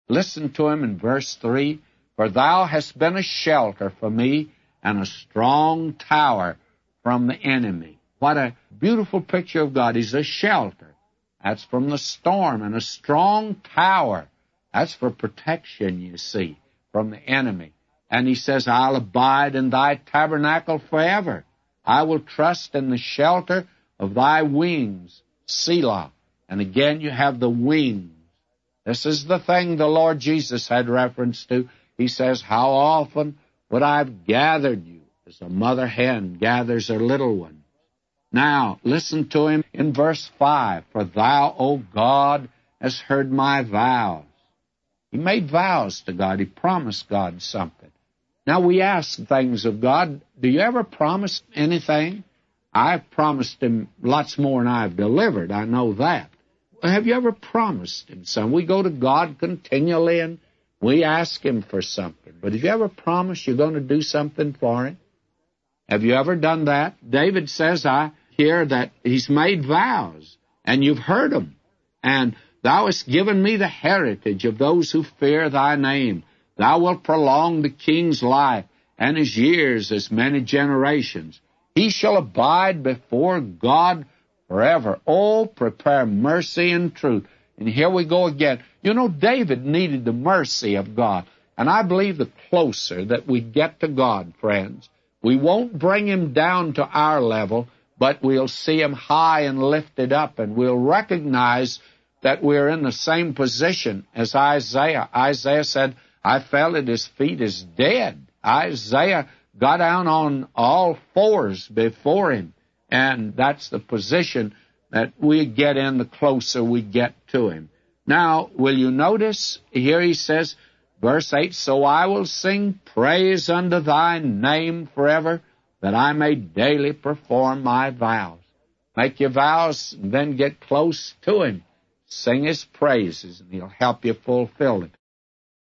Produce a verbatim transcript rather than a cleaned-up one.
Listen to him in verse three. For thou hast been a shelter for me and a strong tower from the enemy. What a beautiful picture of God. He's a shelter. That's from the storm. And a strong tower. That's for protection, you see, from the enemy. And he says, I'll abide in thy tabernacle forever. I will trust in the shelter of thy wings, Selah. And again you have the wings. This is the thing the Lord Jesus had reference to. He says, how often would I have gathered you as a mother hen gathers her little ones. Now, listen to him in verse five. For thou, O God, hast heard my vows. He made vows to God. He promised God something. Now, we ask things of God. Do you ever promise anything? I've promised him lots more than I've delivered. I know that. Have you ever promised him something? We go to God continually and we ask him for something. But have you ever promised you're going to do something for him? Have you ever done that? David says, I hear that he's made vows, and you've heard them. And thou hast given me the heritage of those who fear thy name. Thou wilt prolong the king's life, and his years as many generations. He shall abide before God forever. Oh, prepare mercy and truth. And here we go again. You know, David needed the mercy of God. And I believe the closer that we get to God, friends, we won't bring him down to our level, but we'll see him high and lifted up, and we'll recognize that we're in the same position as Isaiah. Isaiah said, I fell at his feet as dead. Isaiah got down on all fours before him, and that's the position that we get in the closer we get to him. Now, will you notice, here he says, verse eight, So I will sing praise unto thy name forever, that I may daily perform my vows. Make your vows, and then get close to him. Sing his praises, and he'll help you fulfill them.